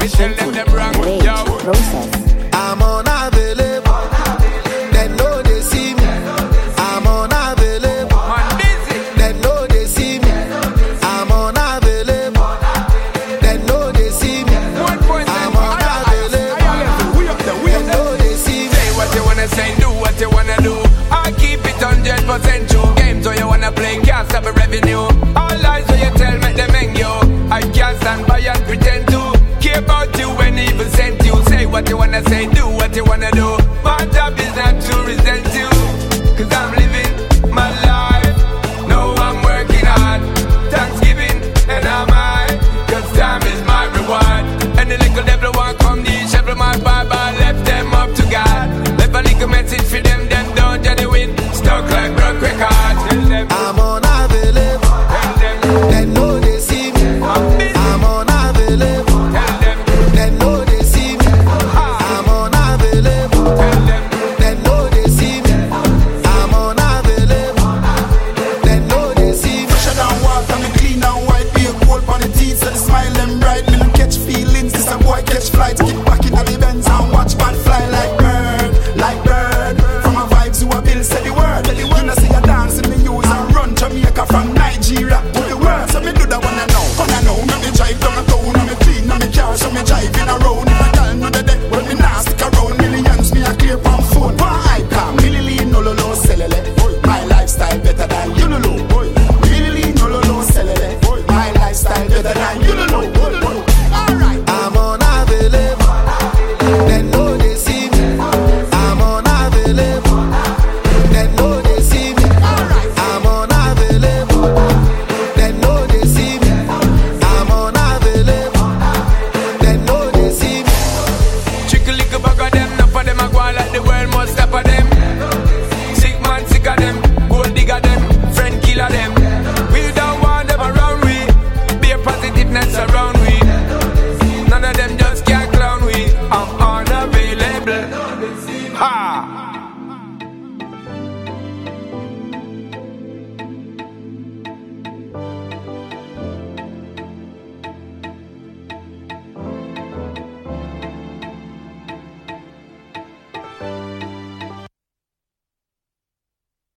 Me tell them wrong, yo. I'm unavailable. They know they see me. I'm unavailable. Man busy. They know they see me. I'm unavailable. They know they see me. 1 point. I'm unavailable. They know they see me. Say what you wanna say, do what you wanna do. I keep it 100% true. Games so you wanna play, can't stop a revenue. All lies so you tell me them hang you. I can't stand by and pretend to care about you when evil sent you. Say what you wanna say, do what you wanna